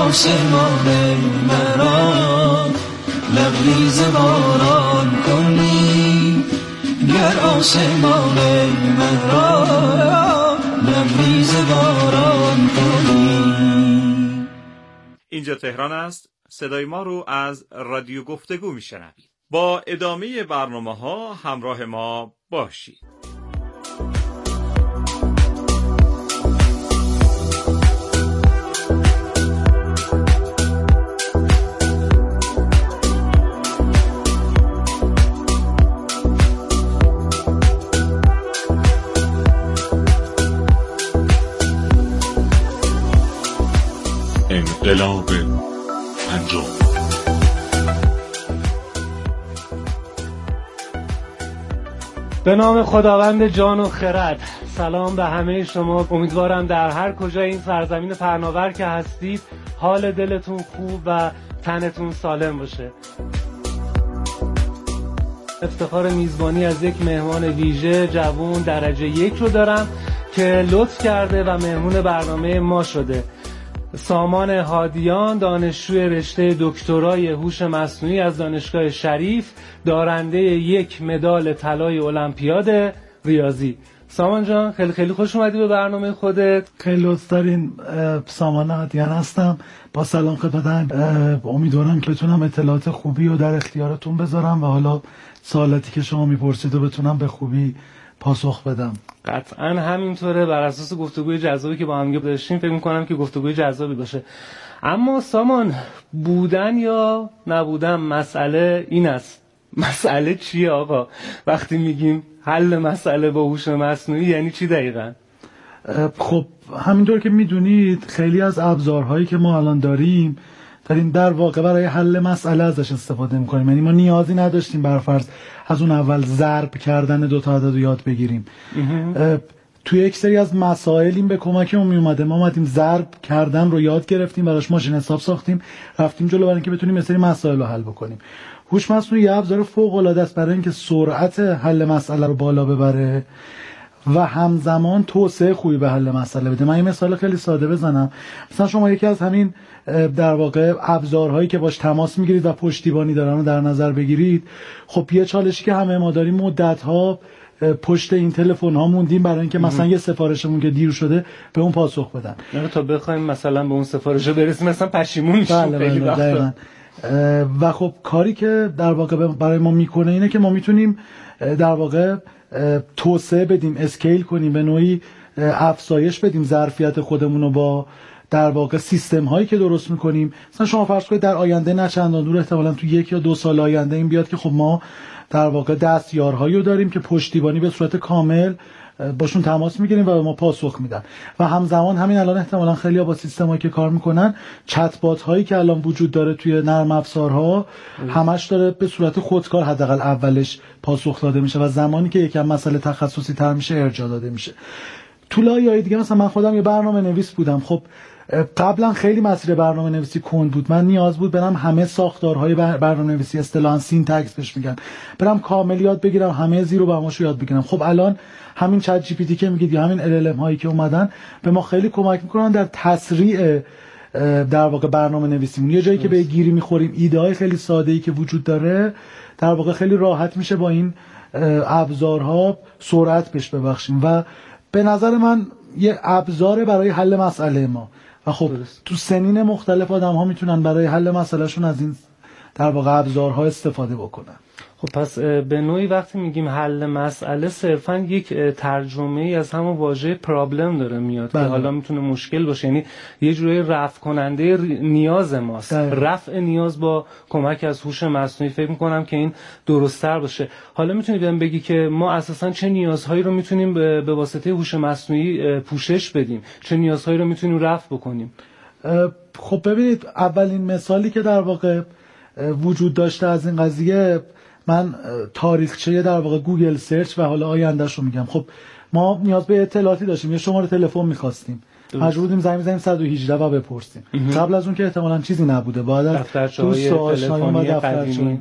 آسمان مرا لبریز باران کنی، گر آسمان مرا لبریز باران کنی. اینجا تهران است. صدای ما رو از رادیو گفتگو میشنوید. با ادامه برنامه‌ها همراه ما باشید. انقلاب پنجم. به نام خداوند جان و خرد. سلام به همه شما. امیدوارم در هر کجای این سرزمین پهناور که هستید حال دلتون خوب و تنتون سالم باشه. افتخار میزبانی از یک مهمان ویژه جوان درجه 1 رو دارم که لطف کرده و مهمون برنامه ما شده. سامان هادیان، دانشجوی رشته دکترای هوش مصنوعی از دانشگاه شریف، دارنده 1 مدال طلای المپیاد ریاضی. سامان جان خیلی خیلی خوش اومدی به برنامه خودت. خیلی لطف دارین. سامان هادیان هستم. با سلام خدمت. امیدوارم که بتونم اطلاعات خوبی رو در اختیارتون بذارم و حالا سوالاتی که شما میپرسید رو بتونم به خوبی پاسخ بدم. قطعا همینطوره. بر اساس گفتگوی جذابی که با هم داشتیم فکر می‌کنم که گفتگوی جذابی باشه. اما سامان، بودن یا نبودن مسئله این است. مسئله چیه آقا؟ وقتی میگیم حل مسئله با هوش مصنوعی یعنی چی دقیقاً؟ خب همینطور که میدونید خیلی از ابزارهایی که ما الان داریم در واقع برای حل مسئله ازش استفاده میکنیم. یعنی ما نیازی نداشتیم برفرض از اون اول ضرب کردن 2 تا عدد رو یاد بگیریم. توی یک سری از مسائل این به کمکمون میومده. ما اومدیم ضرب کردن رو یاد گرفتیم، براش ماشین حساب ساختیم، رفتیم جلو برای اینکه بتونیم یه سری مسائل رو حل بکنیم. هوش مصنوعی ابزار فوق العاده است برای اینکه سرعت حل مسئله رو بالا ببره و همزمان توسعه خوبی به حل مسئله بده. من یه مثال خیلی ساده بزنم. مثلا شما یکی از همین در واقع ابزارهایی که باش تماس میگیرید و پشتیبانی دارن رو در نظر بگیرید. خب یه چالشی که همه ما داریم، مدت‌ها پشت این تلفن ها موندیم برای اینکه مثلا یه سفارشمون که دیر شده به اون پاسخ بدن. نه تا بخوایم مثلا به اون سفارش برسیم مثلا پشیمون میشیم خیلی وقتا. و خب کاری که در واقع برای ما میکنه اینه که ما میتونیم در واقع توسعه بدیم، اسکیل کنیم، به نوعی افزایش بدیم ظرفیت خودمون رو با در واقع سیستم هایی که درست میکنیم. مثلا شما فرض کنید در آینده نه چندان دور، احتمالاً تو 1 یا 2 سال آینده این بیاد که خب ما در واقع دستیارهایی رو داریم که پشتیبانی به صورت کامل باشون تماس میگیریم و به ما پاسخ میدن. و همزمان همین الان احتمالاً خیلی‌ها با سیستمایی که کار میکنن، چت بات هایی که الان وجود داره توی نرم افزارها، همش داره به صورت خودکار حداقل اولش پاسخ داده میشه و زمانی که یکم مسئله تخصصی تر میشه ارجاع داده میشه. تو لایه‌های دیگه مثلا من خودم یه برنامه نویس بودم. خب قبلا خیلی مسیر برنامه نویسی کند بود. من نیاز بود برم همه ساختارهای برنامه نویسی، اصطلاحاً سینتکس بهش میگن، برم کامل یاد بگیرم، همه زیر و بماشو یاد بگیرم. خب الان همین چت جی پی تی که میگید یا همین ال ال ام هایی که اومدن به ما خیلی کمک میکنن در تسریع در واقع برنامه نویسیمون. یه جایی که به گیری میخوریم، ایده های خیلی ساده ای که وجود داره در واقع خیلی راحت میشه با این ابزارها سرعت بهش ببخشیم و به نظر من یه ابزار برای حل مسئله ما. و خب تو سنین مختلف آدم ها میتونن برای حل مسئله شون از این در واقع ابزارها استفاده بکنن. خب پس به نوعی وقتی میگیم حل مسئله صرفا یک ترجمه ای از همون واژه پرابلم داره میاد که حالا میتونه مشکل باشه، یعنی یه جوری رفع کننده نیاز ماست. رفع نیاز با کمک از هوش مصنوعی فکر میکنم که این درست‌تر باشه. حالا میتونی بهم بگی که ما اساسا چه نیازهایی رو میتونیم به واسطه هوش مصنوعی پوشش بدیم، چه نیازهایی رو میتونیم رفع بکنیم؟ خب ببینید، اولین مثالی که در واقع وجود داشته از این قضیه، من تاریخچه در واقع گوگل سرچ و حالا آینده‌شو میگم. خب ما نیاز به اطلاعاتی داشتیم، یه شماره تلفن می‌خواستیم، مجبور بودیم زنگ بزنیم 118 و بپرسیم. قبل از اون که احتمالاً چیزی نبوده، باید از دوست آشنایان و دفترچه.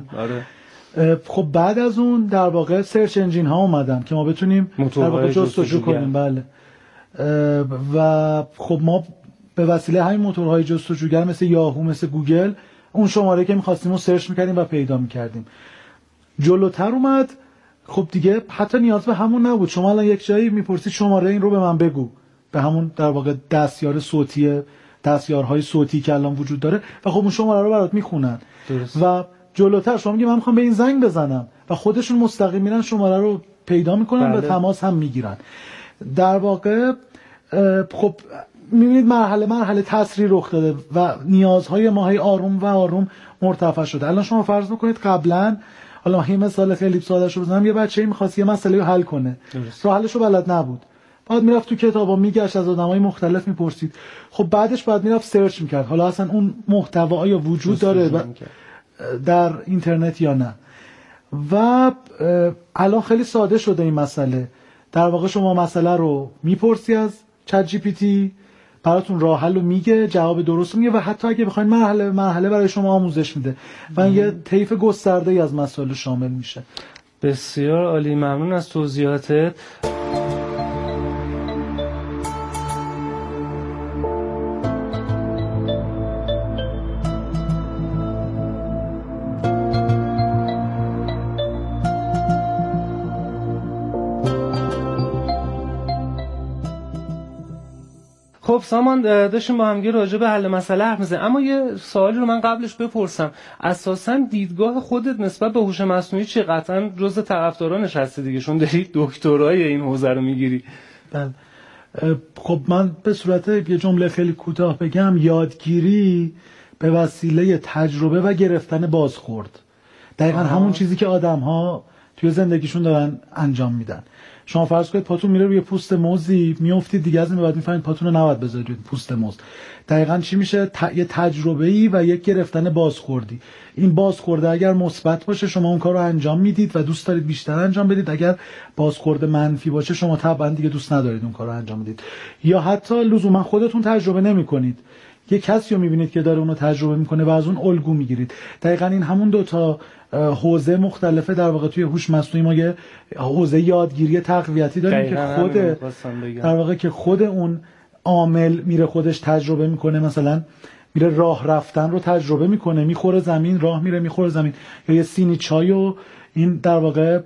خب بعد از اون در واقع سرچ انجین ها اومدن که ما بتونیم در واقع جستجو کنیم. بله. و خب ما به وسیله همین موتورهای جستجوگر مثل یاهو، مثل گوگل، اون شماره که می‌خواستیم رو سرچ می‌کردیم و پیدا می‌کردیم. جلوتر اومد خب دیگه حتی نیاز به همون نبود. شما الان یک جایی می‌پرسید شماره این رو به من بگو، به همون در واقع دستیار صوتی، دستیارهای صوتی که الان وجود داره و خب اون شماره رو برات میخونن. و جلوتر شما میگی من میخوام به این زنگ بزنم و خودشون مستقیم میرن شماره رو پیدا میکنن و تماس هم میگیرن. در واقع خب میبینید مرحله تسریع رخ داده و نیازهای ما هی آروم و آروم مرتفع شده. الان شما فرض بکنید قبلا، حالا یه مثال خیلی ساده‌شو بزنم، یه بچه‌ای می‌خواست یه مسئله رو حل کنه، راه حلش رو بلد نبود، بعد میرفت تو کتابا میگشت، از آدمای مختلف میپرسید، خب بعدش بعد میرفت سرچ میکرد حالا اصلا اون محتوا آیا وجود داره در اینترنت یا نه. و الان خیلی ساده شده این مسئله. در واقع شما مسئله رو میپرسی از چت جی پی تی، براتون راه حل رو میگه، جواب درست میگه و حتی اگه بخواید مرحله به مرحله برای شما آموزش میده و این یه طیف گسترده‌ای از مسائل شامل میشه. بسیار عالی، ممنون از توضیحاتت. خب سامان، داشتیم با همگی راجع به حل مسئله حرف می‌زدیم، اما یه سوالی رو من قبلش بپرسم. اساساً دیدگاه خودت نسبت به هوش مصنوعی چیه؟ قطعاً جزء طرفدارانش هستی دیگه، چون داری دکترای این حوزه رو میگیری. بله. خب من به صورت یه جمله خیلی کوتاه بگم، یادگیری به وسیله تجربه و گرفتن بازخورد. دقیقاً همون چیزی که آدم‌ها توی زندگیشون دارن انجام میدن. شما فرض کنید پاتون میره روی پوست موزی، میافتید دیگه، از این بعد میفهمید پاتون رو نباید بذارید روی پوست موز. دقیقاً چی میشه؟ یه تجربه‌ای و یک گرفتن بازخوردی. این بازخورد اگر مثبت باشه شما اون کار رو انجام میدید و دوست دارید بیشتر انجام بدید. اگر بازخورد منفی باشه شما طبعاً دیگه دوست ندارید اون کار رو انجام بدید. یا حتی لزوما خودتون تجربه نمی‌کنید، یه کسی رو می‌بینید که داره اونو تجربه می‌کنه و از اون الگو می‌گیرید. دقیقاً این همون دو تا حوزه مختلفه در واقع توی هوش مصنوعی. ما یه حوزه یادگیری تقویتی داریم که در واقع که خود اون عامل میره خودش تجربه میکنه، مثلا میره راه رفتن رو تجربه میکنه، میخوره زمین، راه میره میخوره زمین، یا یه سینی چای و این در واقع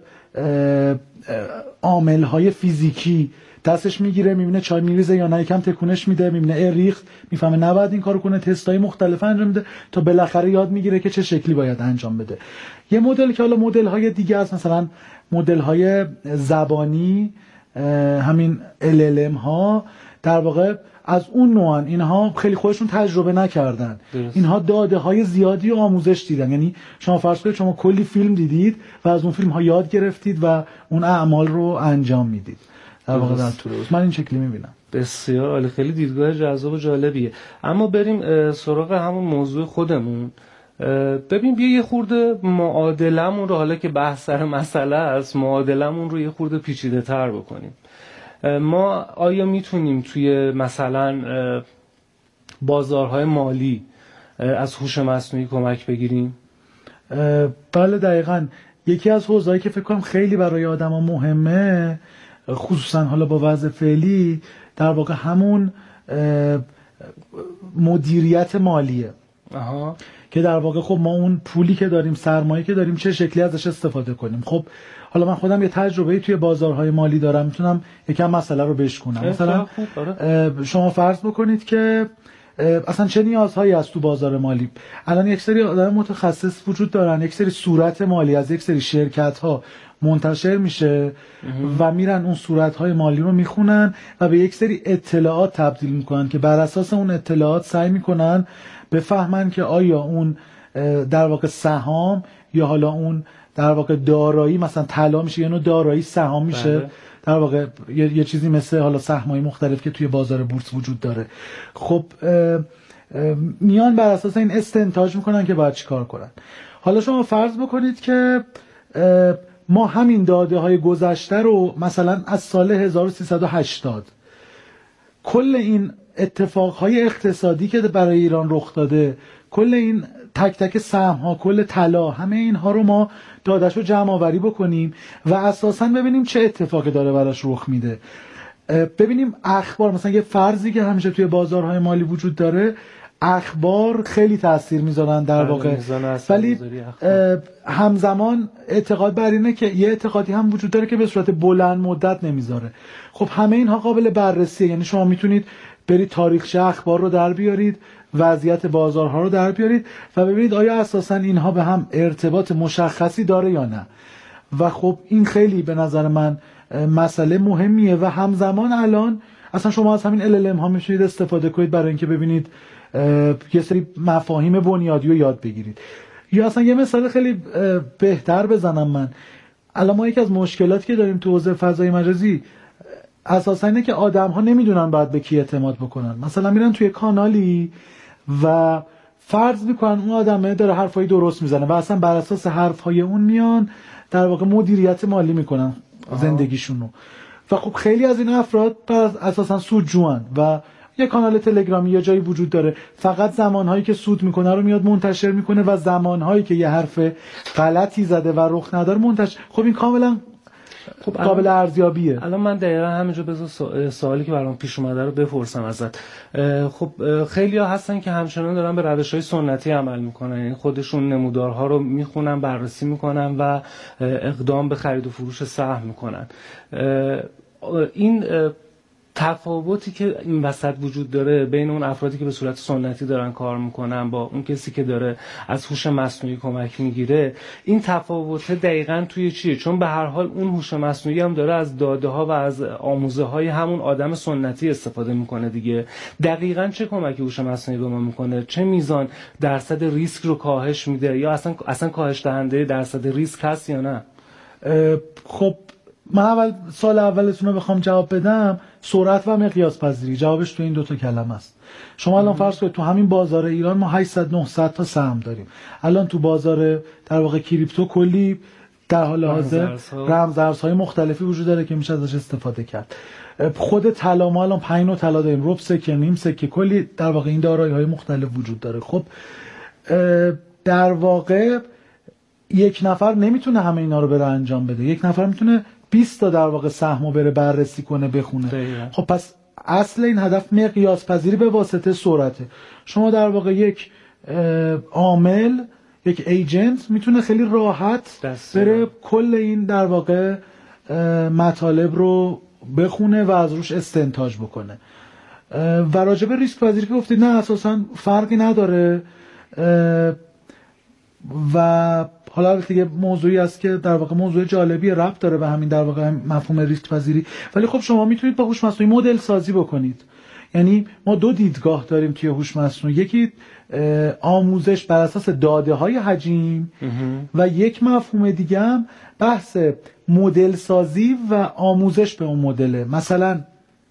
عامل های فیزیکی دستش میگیره، میبینه چای میریزه یا نه، یکم تکونش میده، میبینه ریخت، میفهمه نباید این کارو کنه، تستای مختلف انجام میده تا بالاخره یاد میگیره که چه شکلی باید انجام بده. یه مدل که حالا مدل های دیگه است، مثلا مدل های زبانی، همین LLM ها در واقع از اون نوعن. اینها خیلی خودشون تجربه نکردن، اینها داده های زیادی و آموزش دیدن. یعنی شما فرض کنید شما کلی فیلم دیدید و از اون فیلم ها یاد گرفتید و اون اعمال رو انجام میدید. در واقع در طول روز من این شکلی میبینم. بسیار عالی، خیلی دیدگاه جذاب و جالبیه. اما بریم سراغ همون موضوع خودمون. ببین بیا یه خورده معادلمون رو، حالا که بحث سر مسئله است، معادلمون رو یه خورده پیچیده تر بکنیم. ما آیا میتونیم توی مثلا بازارهای مالی از هوش مصنوعی کمک بگیریم؟ بله دقیقاً. یکی از حوزه‌ای که فکر کنم خیلی برای آدما مهمه، خصوصا حالا با وضع فعلی، در واقع همون مدیریت مالیه. که در واقع خب ما اون پولی که داریم، سرمایه که داریم، چه شکلی ازش استفاده کنیم. خب حالا من خودم یه تجربه توی بازارهای مالی دارم، میتونم یکم مسئله رو بشکنم. مثلا شما فرض بکنید که اصلا چه نیازهایی هست تو بازار مالی. الان یک سری آدم متخصص وجود دارن، یک سری صورت مالی از یک سری شرکت ها منتشر میشه و میرن اون صورت‌های مالی رو میخونن و به یک سری اطلاعات تبدیل میکنن که بر اساس اون اطلاعات سعی میکنن بفهمن که آیا اون در واقع سهام یا حالا اون در واقع دارایی، مثلا طلا میشه یا نوع دارایی، سهام میشه. در واقع یه چیزی مثل حالا سهم‌های مختلف که توی بازار بورس وجود داره. خب میان بر اساس این استنتاج میکنن که باید چیکار کنن. حالا شما فرض بکنید که ما همین داده های گذشته رو مثلا از سال 1380 کل این اتفاقهای اقتصادی که برای ایران رخ داده، کل این تک تک سهم ها، کل طلا، همه اینها رو ما داده‌شو جمع آوری بکنیم و اساساً ببینیم چه اتفاقی داره براش رخ میده. ببینیم اخبار، مثلا یه فرضی که همیشه توی بازارهای مالی وجود داره، اخبار خیلی تاثیر میذارن در واقع، ولی همزمان اعتقاد بر اینه که یه اعتقادی هم وجود داره که به صورت بلند مدت نمیذاره. خب همه اینها قابل بررسیه، یعنی شما میتونید برید تاریخچه اخبار رو در بیارید، وضعیت بازارها رو در بیارید و ببینید آیا اساساً اینها به هم ارتباط مشخصی داره یا نه. و خب این خیلی به نظر من مسئله مهمیه و همزمان الان اصلا شما از همین LLM ها میتونید استفاده کنید برای اینکه ببینید یه سری مفاهیم بنیادی رو یاد بگیرید. یا اصلا یه مثال خیلی بهتر بزنم من، الان ما یکی از مشکلاتی که داریم تو حوزه فضای مجازی اساسا اینه که آدم ها نمیدونن باید به کی اعتماد بکنن. مثلا میرن توی کانالی و فرض میکنن اون آدمه داره حرفای درست میزنه و اصلا بر اساس حرفهای اون میان در واقع مدیریت مالی میکنن زندگیشونو. و خب خیلی از این افراد اساسا سودجوان و یه کانال تلگرامی یه جایی وجود داره، فقط زمانهایی که سود میکنه رو میاد منتشر میکنه و زمانهایی که یه حرف غلطی زده و رخ نداره منتشر. خب این کاملا قابل ارزیابیه. الان من دقیقاً همینجا بذار سوالی که برام پیش اومده رو بپرسم ازت. خب خیلی‌ها هستن که همچنان دارن به روش‌های سنتی عمل میکنن، یعنی خودشون نمودارها رو میخونن، بررسی میکنن و اقدام به خرید و فروش سهم میکنن. این تفاوتی که این وسط وجود داره بین اون افرادی که به صورت سنتی دارن کار میکنن با اون کسی که داره از هوش مصنوعی کمک میگیره، این تفاوت دقیقاً توی چیه؟ چون به هر حال اون هوش مصنوعی هم داره از داده ها و از آموزه های همون آدم سنتی استفاده میکنه دیگه. دقیقاً چه کمکی هوش مصنوعی به ما میکنه؟ چه میزان درصد ریسک رو کاهش میده یا اصلا کاهش دهنده درصد ریسک هست یا نه؟ خب من سال اولتون رو بخوام جواب بدم، سرعت و مقیاس پذیری، جوابش تو این دوتا کلمه است. شما الان فرض کنید تو همین بازار ایران ما 800 900 تا سهم داریم. الان تو بازار در واقع کریپتو کلی در حال حاضر رمزارزهای مختلفی وجود داره که میشه ازش استفاده کرد. خود طلا ما الان 5 نوع طلا داریم، ربع سکه، نیم سکه، کلی در واقع این دارایی‌های مختلف وجود داره. خب در واقع یک نفر نمیتونه همه اینا رو بره انجام بده. یک نفر میتونه 20 تا در واقع سهمو بره بررسی کنه، بخونه. خب پس اصل این هدف مقیاس پذیری به واسطه سرعته. شما در واقع یک عامل، یک ایجنت میتونه خیلی راحت بره کل این در واقع مطالب رو بخونه و از روش استنتاج بکنه. و راجع به ریسک پذیری که گفتید، نه اساسا فرقی نداره و حالا دیگه موضوعی است که در واقع موضوع جالبی ربط داره به همین در واقع مفهوم ریسک پذیری. ولی خب شما میتونید با هوش مصنوعی مدل سازی بکنید. یعنی ما دو دیدگاه داریم توی هوش مصنوعی، یکی آموزش بر اساس داده های حجیم و یک مفهوم دیگه هم بحث مدل سازی و آموزش به اون مدله. مثلا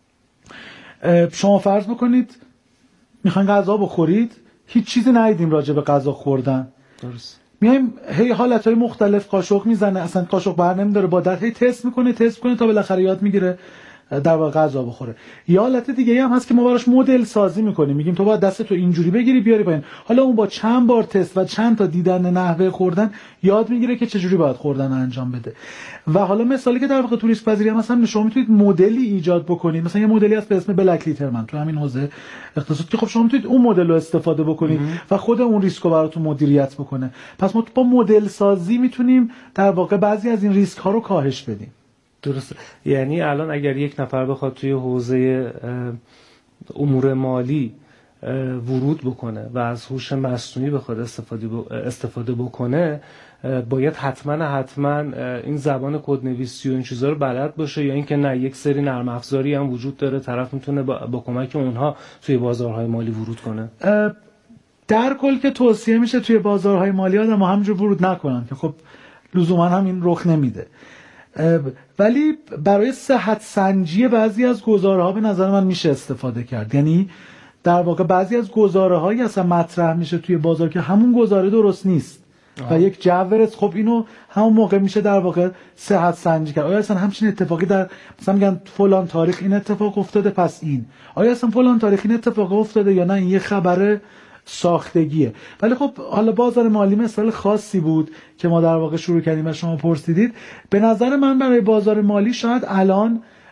شما فرض بکنید میخواین غذا بخورید، هیچ چیزی ندیدیم راجع به غذا خوردن، درست، میایم هی حالتهای مختلف قاشق میزنه، اصلا قاشق بر نمیداره، با دست هی تست میکنه تا بالاخره یاد میگیره در واقع غذا بخوره. یا حالت دیگه هم هست که ما براش مدل سازی میکنیم، میگیم تو باید دستتو اینجوری بگیری بیاری پایین. حالا اون با چند بار تست و چند تا دیدن نحوه خوردن یاد میگیره که چجوری باید خوردن انجام بده. و حالا مثالی که در واقع تو ریسک پذیری هم مثلا شما میتونید مدلی ایجاد بکنید، مثلا یه مدلی هست به اسم بلک لیترمن تو همین حوزه اقتصاد که خب شما میتونید اون مدل رو استفاده بکنید و خود اون ریسک رو براتون مدیریت بکنه. پس ما با مدل سازی میتونیم در واقع بعضی از این ریسک ها رو کاهش بدیم. درست. یعنی الان اگر یک نفر بخواد توی حوزه امور مالی ورود بکنه و از هوش مصنوعی بخواد استفاده بکنه، باید حتما این زبان کدنویسی و این چیزا رو بلد باشه، یا اینکه نه یک سری نرم افزاری هم وجود داره طرف میتونه با کمک اونها توی بازارهای مالی ورود کنه؟ در کل که توصیه میشه توی بازارهای مالی آدم همینجور ورود نکنن که خب لزوما هم این رخ نمیده. ولی برای صحت سنجی بعضی از گزاره‌ها به نظر من میشه استفاده کرد. یعنی در واقع بعضی از گزاره‌هایی اصلا مطرح میشه توی بازار که همون گزاره درست نیست و یک جو، خب اینو همون موقع میشه در واقع صحت سنجی کرد. آیا اصلا همچین اتفاقی در مثلا میگن فلان تاریخ این اتفاق افتاده، پس این آیا اصلا فلان تاریخ این اتفاق افتاده یا نه این یه خبره ساختگیه. ولی خب حالا بازار مالی مثال خاصی بود که ما در واقع شروع کردیم و شما پرسیدید. به نظر من برای بازار مالی شاید الان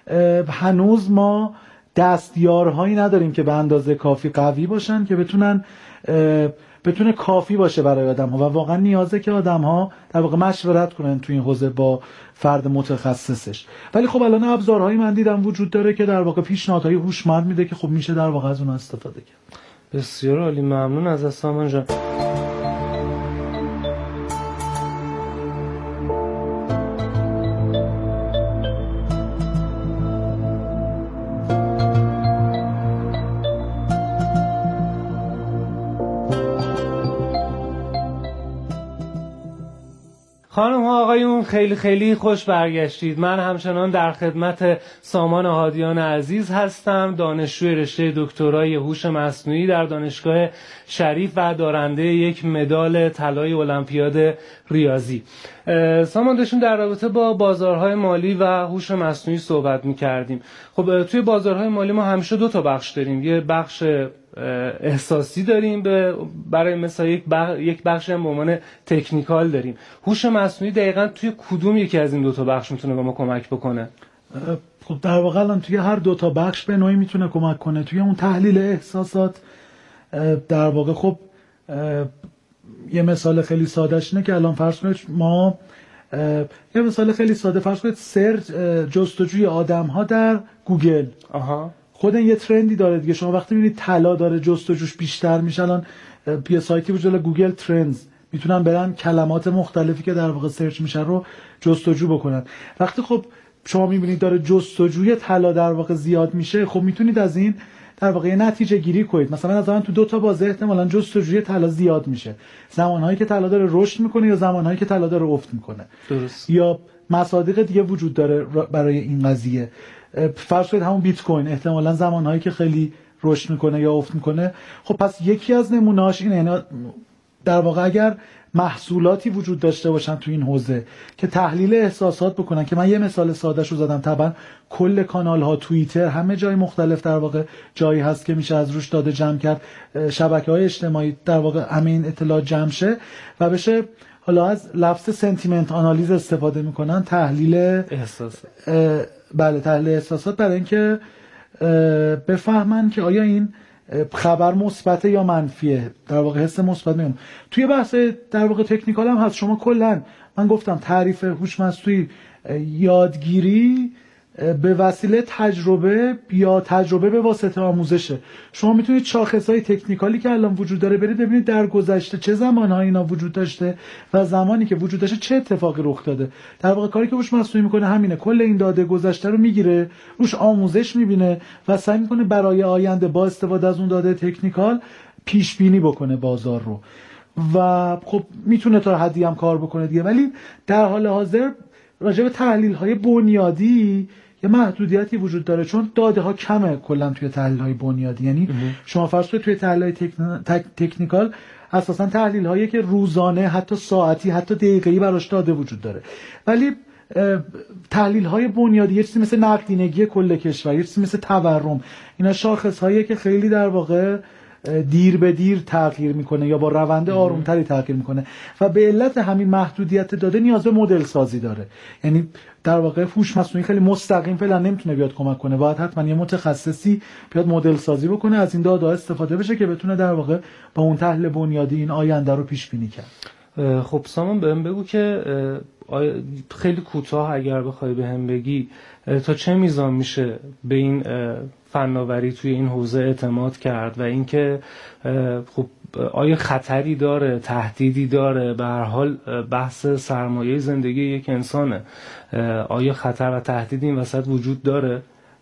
هنوز ما دستیارهایی نداریم که به اندازه کافی قوی باشن که بتونه کافی باشه برای آدم‌ها و واقعا نیازه که آدم‌ها در واقع مشورت کنن تو این حوزه با فرد متخصصش. ولی خب الان ابزارهایی من دیدم وجود داره که در واقع پیشنهادهای هوشمند میده که خب میشه در واقع از اون استفاده کرد. بسیار عالی، ممنون از سامان جان. خانم ها آقایون، خیلی خیلی خوش برگشتید. من همچنان در خدمت سامان هادیان عزیز هستم، دانشجوی رشته دکترای هوش مصنوعی در دانشگاه شریف و دارنده یک مدال طلای المپیاد ریاضی. سامان داشتیم در رابطه با بازارهای مالی و هوش مصنوعی صحبت می‌کردیم. خب توی بازارهای مالی ما همیشه دو تا بخش داریم. یه بخش احساسی داریم برای مثلا یک بخش هم به عنوان تکنیکال داریم. هوش مصنوعی دقیقاً توی کدوم یکی از این دو تا بخش میتونه به ما کمک بکنه؟ خب در واقع الان توی هر دو تا بخش به نوعی میتونه کمک کنه. توی اون تحلیل احساسات در واقع خب یه مثال خیلی سادهش اینه که الان فرض کنید ما یه مثال خیلی ساده فرض کنید سرچ جستجوی آدم‌ها در گوگل. خود این یه ترندی داره دیگه. شما وقتی میبینید طلا داره جستجوش بیشتر میشه، الان یه سایتی وجود داره گوگل ترندز، میتونن برن کلمات مختلفی که در واقع سرچ میشه رو جستجو بکنن. وقتی خب شما میبینید داره جستجوی طلا در واقع زیاد میشه، خب میتونید از این در واقع نتیجه گیری کنید. مثلا از تو دو تا بازه احتمالاً جستجوی طلا زیاد میشه، زمانهایی که طلا داره رشد میکنه یا زمانهایی که طلا داره افت میکنه. درست. یا مصادیق دیگه وجود داره برای این قضیه. فرض کنید همون بیت کوین احتمالاً زمانهایی که خیلی رشد میکنه یا افت میکنه. خب پس یکی از نمونه‌هاش اینه، یعنی در واقع اگر محصولاتی وجود داشته باشن تو این حوزه که تحلیل احساسات بکنن، که من یه مثال سادهش رو زدم، طبعا کل کانال ها، توییتر، همه جای مختلف در واقع جایی هست که میشه از روش داده جمع کرد، شبکه‌های اجتماعی در واقع همه این اطلاعات جمع شه و بشه حالا از لفظ سنتیمنت آنالیز استفاده میکنن، تحلیل احساسات. بله، تحلیل احساسات، برای اینکه بفهمن که آیا این خبر مثبت یا منفیه، در واقع حس مثبت میگم. توی بحث در واقع تکنیکال هم هست. شما کلا من گفتم تعریف هوش مصنوعی یادگیری به وسیله تجربه یا تجربه به واسطه آموزشه. شما میتونید شاخصهای تکنیکالی که الان وجود داره برید ببینید در گذشته چه زمانهایی اینا وجود داشته و زمانی که وجود داشته چه اتفاقی رخ داده. در واقع کاری که هوش مصنوعی میکنه همینه، کل این داده گذشته رو میگیره، روش آموزش میبینه و سعی میکنه برای آینده با استفاده از اون داده تکنیکال پیش بینی بکنه بازار رو و خب میتونه تا حدی هم کار بکنه دیگه. ولی در حال حاضر راجع به تحلیل‌های بنیادی یه محدودیتی وجود داره، چون داده ها کمه کلا توی تحلیل های بنیادی. یعنی شما فرض کنید توی تحلیل های تکنیکال اساسا تحلیل هایی که روزانه، حتی ساعتی، حتی دقیقه‌ای براش داده وجود داره. ولی تحلیل های بنیادی یه چیزی مثل نقدینگی کل کشور، یه چیزی مثل تورم، اینا شاخص هایی که خیلی در واقع دیر به دیر تغییر میکنه یا با روند آرومتری تغییر میکنه و به علت همین محدودیت داده نیاز به مدل سازی داره. یعنی در واقع هوش مصنوعی خیلی مستقیم فعلا نمیتونه بیاد کمک کنه، باید حتما یه متخصصی بیاد مدل سازی بکنه، از این داده استفاده بشه که بتونه در واقع با اون تحلیل بنیادی این آینده رو پیش بینی کرد. خب سامان بهم بگو که خیلی کوتاه اگر بخوای بهم بگی تا چه میزان میشه به این فناوری توی این حوزه اعتماد کرد و اینکه خب آیا خطری داره، تهدیدی داره؟ به هر حال بحث سرمایه زندگی یک انسانه، آیا خطر و تهدید این وسط وجود داره؟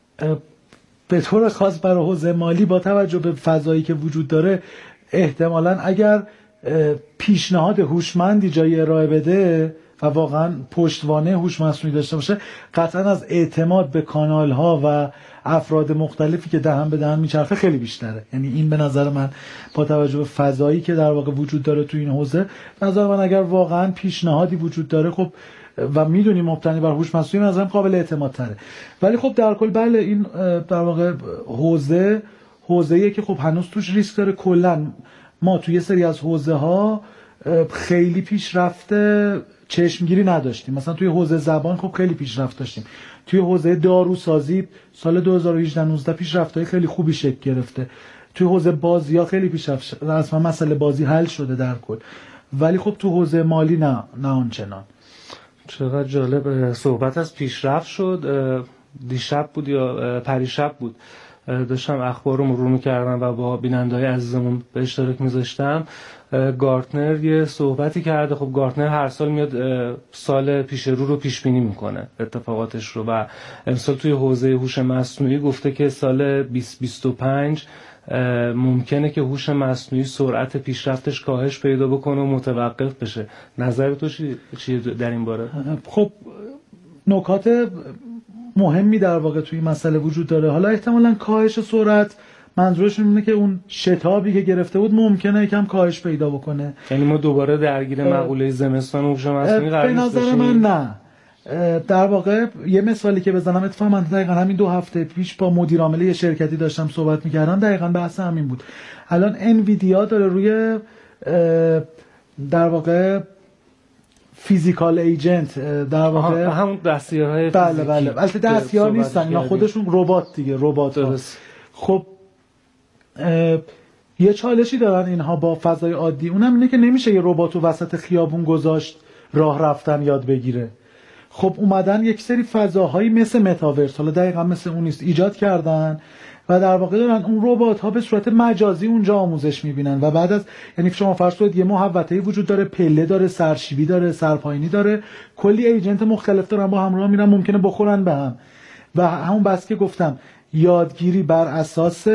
به طور خاص برای حوزه مالی با توجه به فضایی که وجود داره احتمالاً اگر پیشنهاد هوشمندی جای ارائه بده و واقعا پشتوانه هوش مصنوعی داشته باشه، قطعا از اعتماد به کانال ها و افراد مختلفی که دهن به دهن میچرخه خیلی بیشتره. یعنی این به نظر من با توجه به فضایی که در واقع وجود داره تو این حوزه، به نظر من اگر واقعا پیشنهادی وجود داره خب و میدونیم مبتنی بر هوش مصنوعی، مثلا قابل اعتماد تره. ولی خب در کل بله، این در واقع حوزه‌ایه که خب هنوز توش ریسک داره. کلا ما توی یه سری از حوزه ها خیلی پیشرفت چشمگیری نداشتیم. مثلا توی حوزه زبان خب خیلی پیشرفت داشتیم، توی حوزه داروسازی سال 2018-19 پیشرفت‌های خیلی خوبی شکل گرفته، توی حوزه بازی‌ها خیلی پیشرفت شده، اصلا مسئله بازی حل شده در کل، ولی خب تو حوزه مالی نه آنچنان. چقدر جالب. صحبت از پیشرفت شد. دیشب بود یا پریشب بود داشتم اخبار رو مرور می‌کردم و با بیننده‌های عزیزمون به اشتراک می‌ذاشتم. گارتنر یه صحبتی کرده. خب گارتنر هر سال میاد سال پیش رو پیش بینی میکنه اتفاقاتش رو و امسال توی حوزه هوش مصنوعی گفته که سال 2025 ممکنه که هوش مصنوعی سرعت پیشرفتش کاهش پیدا بکنه و متوقف بشه. نظر تو چیه در این باره؟ خب نکات مهمی در واقع توی این مسئله وجود داره. حالا احتمالاً کاهش سرعت منظورشون اینه که اون شتابی که گرفته بود ممکنه یکم کاهش پیدا بکنه. یعنی ما دوباره درگیر مقوله زمستان هوش مصنوعی قرار نیست به نظر من نه. در واقع یه مثالی که بزنم، اتفاقا من دقیقاً همین 2 هفته پیش با مدیر عامل یه شرکتی داشتم صحبت می‌کردم، دقیقاً بحث همین بود. الان انویدیا داره روی در واقع فیزیکال ایجنت در واقع همون دستیارهای فیزیکی. بله البته دستیار نیستن، اینا خودشون ربات دیگه، ربات ها. خب یه چالشی دارن اینها با فضای عادی، اونم اینه که نمیشه یه ربات وسط خیابون گذاشت راه رفتن یاد بگیره. خب اومدن یک سری فضاهایی مثل متاورس، حالا دقیقاً مثل اون نیست، ایجاد کردن و در واقع دارن اون ربات ها به صورت مجازی اونجا آموزش میبینن و بعد از، یعنی شما فرض کنید یه محوطه‌ای وجود داره، پله داره، سرشیبی داره، سرپایینی داره، کلی ایجنت مختلف دارن با همراه میرن، ممکنه بخورن به هم. و همون بس که گفتم یادگیری بر اساس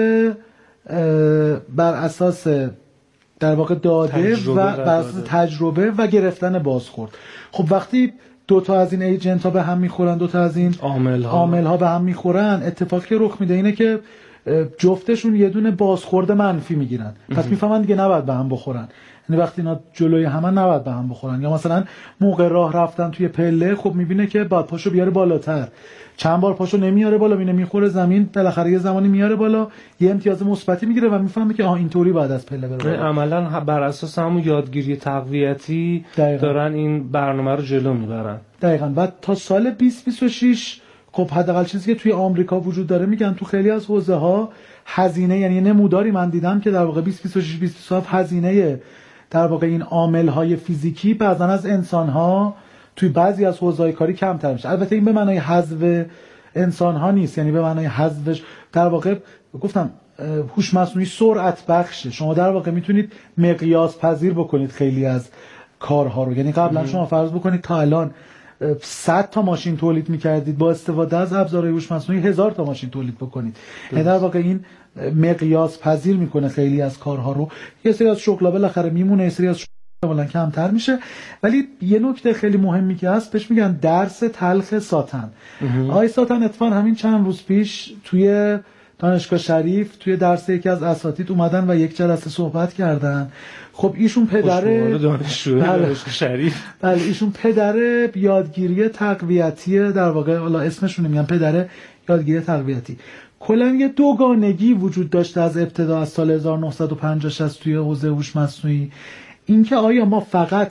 در واقع داده و بر اساس تجربه و گرفتن بازخورد. خب وقتی دو تا از این ایجنت ها به هم میخورن، دو تا از این عامل ها به هم میخورن، اتفاقی که رخ میده اینه که جفتشون یه دونه بازخورد منفی میگیرن. پس میفهمن دیگه نباید به هم بخورن. یعنی وقتی اینا جلوی هم نباید به هم بخورن. یا مثلا موقع راه رفتن توی پله، خب میبینه که بعد پاشو بیاره بالاتر، چند بار پاشو نمیاره بالا، میخوره زمین، بالاخره یه زمانی میاره بالا، یه امتیاز مثبتی میگیره و میفهمه که اینطوری بعد از پله بره. عملاً بر اساس همون یادگیری تقویتی دارن این برنامه رو جلو میبرن. دقیقاً. بعد تا سال 2026 خب حداقل چیزی که توی آمریکا وجود داره، میگن تو خیلی از حوزه ها هزینه، یعنی نموداری من دیدم که در واقع 2026 2027 هزینه در واقع این عامل های فیزیکی بعضا از انسان ها توی بعضی از حوزه‌های کاری کمتر میشه. البته این به معنای حذف انسان ها نیست، یعنی به معنای حذفش در واقع گفتم هوش مصنوعی سرعت بخشه. شما در واقع میتونید مقیاس پذیر بکنید خیلی از کارها رو. یعنی قبلا شما فرض بکنید تا الان 100 تا ماشین تولید می‌کردید، با استفاده از ابزارهای هوش مصنوعی 1000 تا ماشین تولید بکنید. یعنی در واقع این مقیاس پذیر میکنه خیلی از کارها رو. یه سری از شغل‌ها بالاخره میمونه، یه سری از شغل‌ها کمتر میشه. ولی یه نکته خیلی مهمی که هست بهش میگن درس تلخ ساتن. آقای ساتن اتفاقا همین چند روز پیش توی دانشگاه شریف توی درس یکی از اساتید اومدن و یک جلسه صحبت کردن. خب ایشون پدر دانشجوی دانشگاه شریف، بله ایشون پدر یادگیری تقویتی، در واقع حالا اسمشون میگن پدر یادگیری تقویتی. کلا یه دوگانگی وجود داشته از ابتدا، از سال 1950 توی حوزه هوش مصنوعی. اینکه آیا ما فقط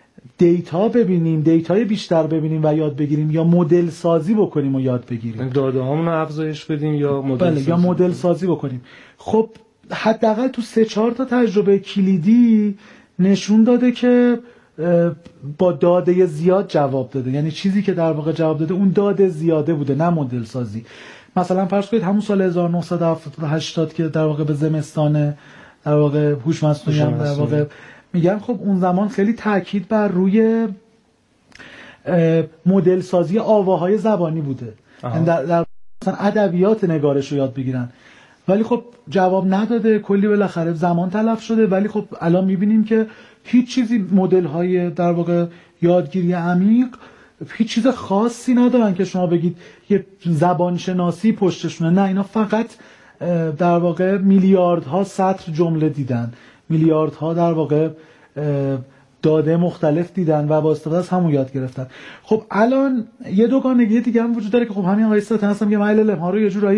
دیتا ببینیم، دیتای بیشتر ببینیم و یاد بگیریم، یا مدل سازی بکنیم و یاد بگیریم، داده هامون رو افزایش بدیم یا مدل سازی بکنیم. خب حداقل تو 3-4 تا تجربه کلیدی نشون داده که با داده زیاد جواب داده. یعنی چیزی که در واقع جواب داده اون داده زیاده بوده، نه مدل سازی. مثلا فرض کنید همون سال 1980 که در واقع به زمستان در واقع هوش مصنوعی هم در واقع میگن، خب اون زمان خیلی تاکید بر روی مدل سازی آواهای زبانی بوده. یعنی در مثلا ادبیات نگارش رو یاد بگیرن. ولی خب جواب نداده، کلی بالاخره زمان تلف شده. ولی خب الان میبینیم که هیچ چیزی، مدل های در واقع یادگیری عمیق هیچ چیز خاصی ندارن که شما بگید یه زبان شناسی پشتشونه. نه، اینا فقط در واقع میلیاردها سطر جمله دیدن، میلیاردها در واقع داده مختلف دیدن و با استفاده از همون یاد گرفتن. خب الان یه دوگانگی دیگه هم وجود داره که خب همین آقای ساتن هستم که LLM ها رو یه جورایی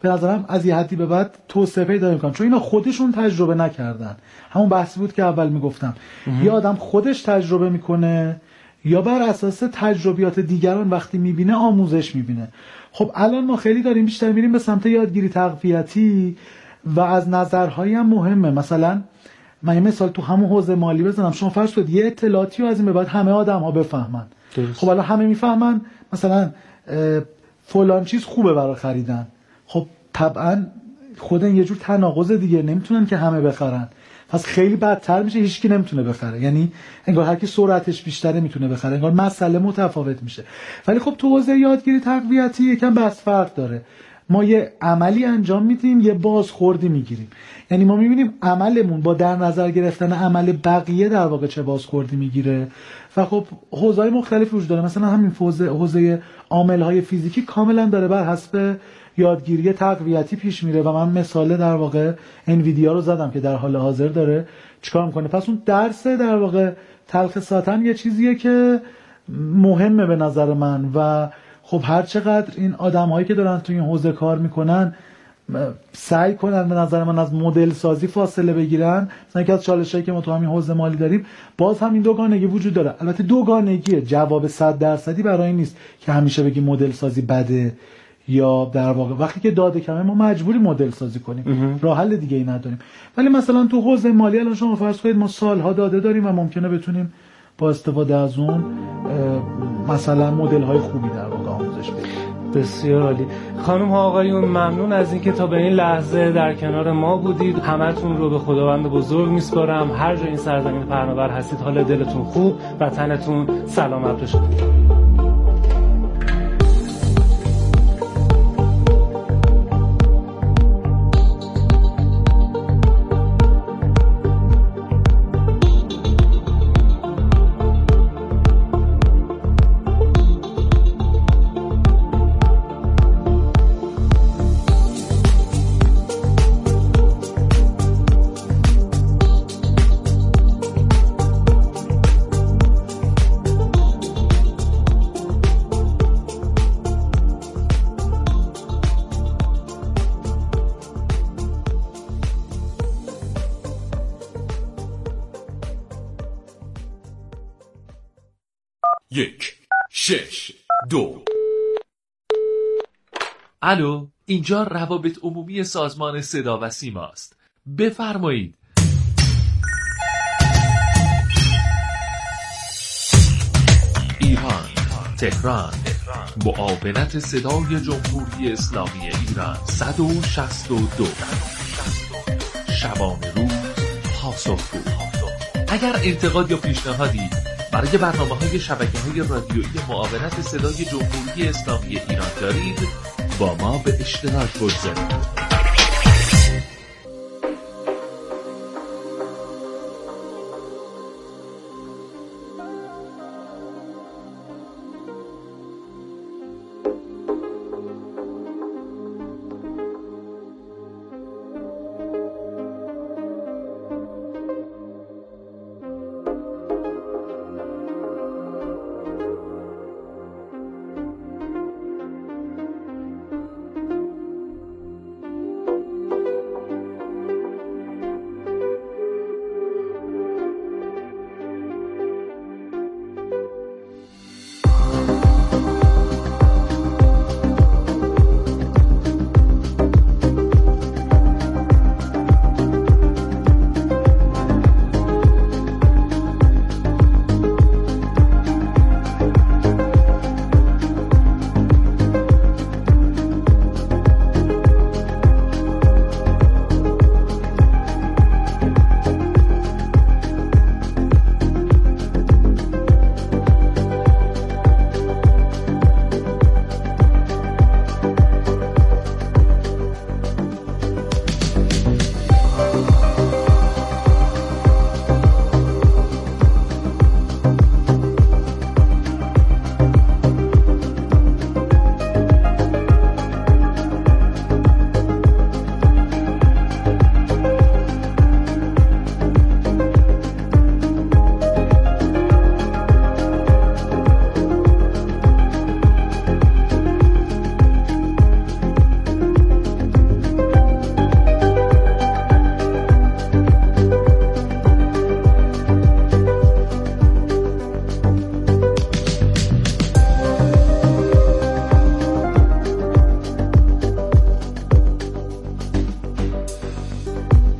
به نظرم از یه حدی به بعد توسعه پیدا میکنن، چون اینا خودشون تجربه نکردن. همون بحثی بود که اول میگفتم، یا آدم خودش تجربه میکنه یا بر اساس تجربیات دیگران وقتی میبینه آموزش میبینه. خب الان ما خیلی داریم بیشتر میریم به سمت یادگیری تقویتی و از نظرهایی هم مهمه. مثلا من یه مثال تو همون حوزه مالی بزنم. شما فرض کنید یه اطلاعاتی رو از این به بعد همه آدم‌ها بفهمن. خب الان همه میفهمن مثلا فلان چیز خوبه برای خریدن. خب طبعا خود این یه جور تناقض دیگه، نمیتونن که همه بخرن، پس خیلی بدتر میشه، هیچکی نمیتونه بخره. یعنی انگار هر کی سرعتش بیشتره میتونه بخره، انگار مسئله متفاوت میشه. ولی خب تو حوزه یادگیری تقویتی یکم بس فرق داره. ما یه عملی انجام میدیم، یه بازخوردی میگیریم. یعنی ما میبینیم عملمون با در نظر گرفتن عمل بقیه در واقع چه بازخوردی میگیره. و خب حوزه‌های مختلفی وجود داره. مثلا همین حوزه عامل‌های فیزیکی کاملا داره بر حسب یادگیری تقویتی پیش میره و من مثال در واقع انویدیا رو زدم که در حال حاضر داره چیکار میکنه. پس اون درس در واقع تلخ ساتن یه چیزیه که مهمه به نظر من. و خب هر چقدر این آدم‌هایی که دارن تو این حوزه کار میکنن سعی کنن به نظر من از مدل سازی فاصله بگیرن. مثلا یکی از چالشایی که ما تو همین حوزه مالی داریم، باز همین دوگانگی وجود داره. البته دوگانگیه، جواب 100% برای این نیست که همیشه بگیم مدل سازی بده، یا در واقع وقتی که داده کمه ما مجبوری مدل سازی کنیم، راه حل دیگه ای نداریم. ولی مثلا تو حوزه مالی الان شما فرض کنید ما سالها داده داریم و ممکنه بتونیم با استفاده از اون مثلا مدل های خوبی در واقع آموزش بدیم. بسیار عالی. خانم ها آقایون، ممنون از اینکه تا به این لحظه در کنار ما بودید. همتون رو به خداوند بزرگ میسپارم. هر جا این سرزمین پهناور هستید حال دلتون خوب و تنتون سلامت باشه. یک 6 2. الو، اینجا روابط عمومی سازمان صدا و سیما است. بفرمایید. ایران، تهران، معاونت صدای جمهوری اسلامی ایران 162. شبانه روز پاسخگو. اگر انتقاد یا پیشنهادی برای برنامه‌های شبکه‌های رادیویی معاونت صدای جمهوری اسلامی ایران دارید، با ما به اشتراک بگذارید.